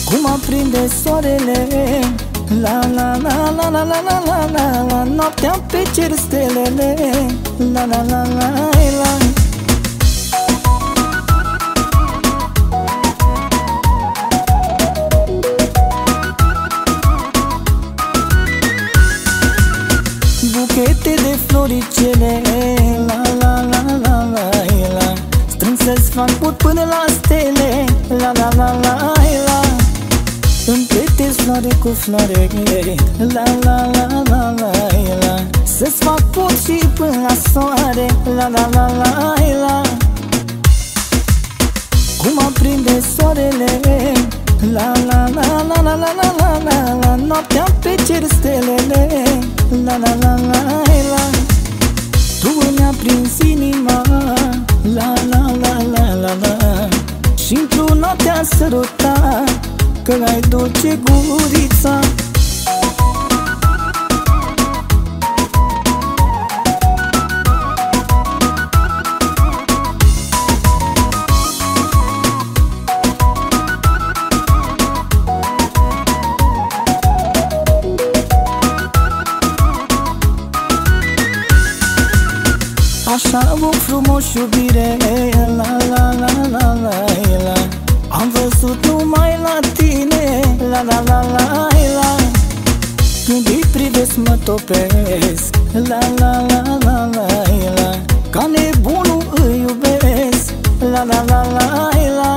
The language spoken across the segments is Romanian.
Cum aprinde soarele, la la la la la la la la la la, noaptea pe cer stelele, la la la la la. Buchete de floricele, la la la la la la, strânse-ți fac pot până la stele, la la la la la. Împletezi floare cu floare, la la la la la la, să-ți fac pot și până la soare, la la la la la. Cum aprinde soarele, la la la la la la la la la la, noaptea pe cer stelele, la la la la la. Tu îmi aprinzi inima, la la la la la la, și într-o noaptea săruta, că ai dulce gurița. Așa o frumos iubire, la la la la la la, am văzut numai la tine, la la la la la. Când îi privesc mă topesc, la la la la la la, ca nebunul îi iubesc, la la la la la.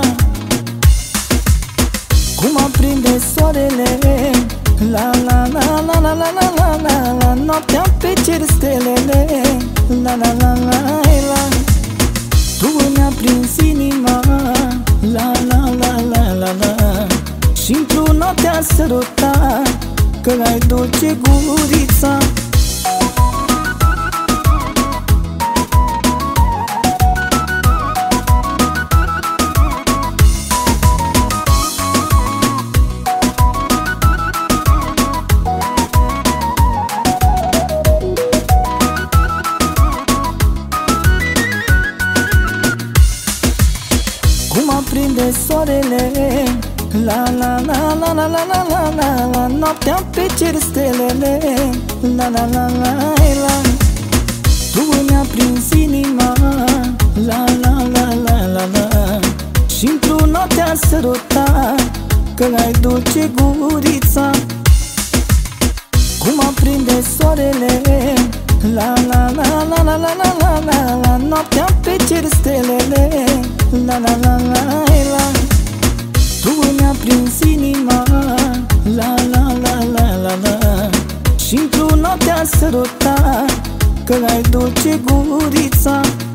Cum aprinde soarele, la la la la la la la la la la, noaptea pe cer stelele, la la la la la. Tu îmi aprinzi inima, la la la la la la, și într-o noaptea săruta, că ai dulce gurița. Cum aprinde soarele, la la la la la la la la la la, noaptea pe cer stelele, la la la la la. Tu îmi aprinzi inima, la la la la la la, și într-o noaptea săruta, că ai dulce gurița. Cum aprinde soarele, la la la la la la la la la la, noaptea pe cer stelele, la la la la la. Tu îmi aprinzi inima, la la la la la la, și într-o noaptea săruta, că ai dulce gurița.